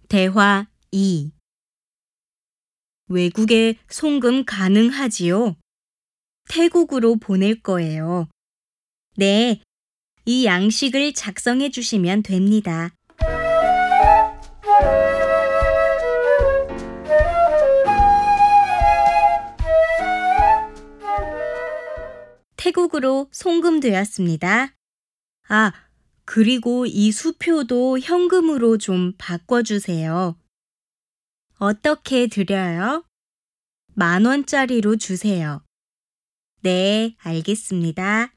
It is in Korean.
대화 2. 외국에 송금 가능하지요? 태국으로 보낼 거예요. 네, 이 양식을 작성해 주시면 됩니다. 태국으로 송금되었습니다. 아, 그리고 이 수표도 현금으로 좀 바꿔주세요. 어떻게 드려요? 10,000원짜리로 주세요. 네, 알겠습니다.